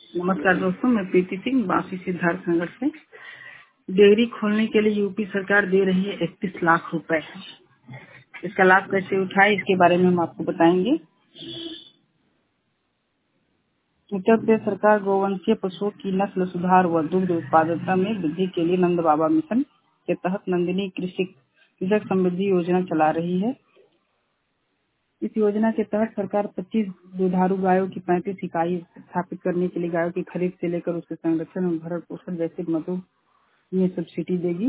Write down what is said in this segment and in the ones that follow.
नमस्कार दोस्तों, मैं प्रीति सिंह बासी सिद्धार्थ नगर से। डेयरी खोलने के लिए यूपी सरकार दे रही है 31 लाख रुपए। इसका लाभ कैसे उठाए, इसके बारे में हम आपको बताएंगे। उत्तर प्रदेश सरकार गोवंशीय पशुओं की नस्ल सुधार व दुग्ध उत्पादकता में वृद्धि के लिए नंद बाबा मिशन के तहत नंदिनी कृषक समृद्धि योजना चला रही है। इस योजना के तहत सरकार 25 दुधारू गायों की 35 इकाई स्थापित करने के लिए गायों की खरीद से लेकर उसके संरक्षण और भरण पोषण जैसे मदों में सब्सिडी देगी।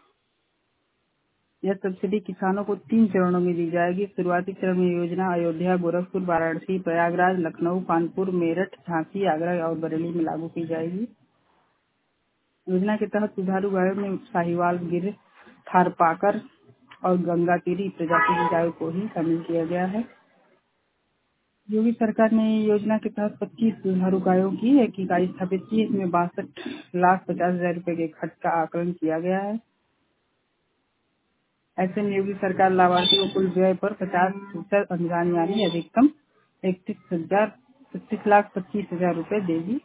यह सब्सिडी किसानों को 3 चरणों में दी जाएगी। शुरुआती चरण में योजना अयोध्या, गोरखपुर, वाराणसी, प्रयागराज, लखनऊ, कानपुर, मेरठ, झांसी, आगरा और बरेली में लागू की जाएगी। योजना के तहत दुधारू गायों में साहिवाल, गिर, थारपाकर और गंगातीरी प्रजाति की गायों को ही शामिल किया गया है। योगी सरकार ने योजना के तहत 25 दुधारू गायों की एक इकाई स्थापित की। इसमें 62,50,000 रुपए के खर्च का आकलन किया गया है। ऐसे में योगी सरकार लाभार्थी को कुल व्यय पर 50% अनुदान यानी अधिकतम 31,25,000 रुपए देगी।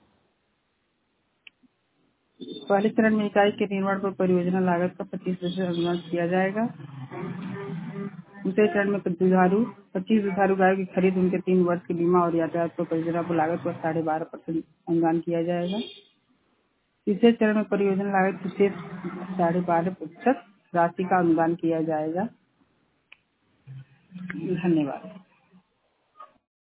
पहले चरण में इकाई के निर्माण पर परियोजना लागत का 25% अनुदान दिया जाएगा। दूसरे चरण में 25 दुधारू गायों की खरीद, उनके 3 वर्ष के बीमा और यातायात पर परियोजना को लागत पर 12.5% अनुदान किया जाएगा। तीसरे चरण में परियोजना लागत की शेष 12.5% राशि का अनुदान किया जाएगा। धन्यवाद।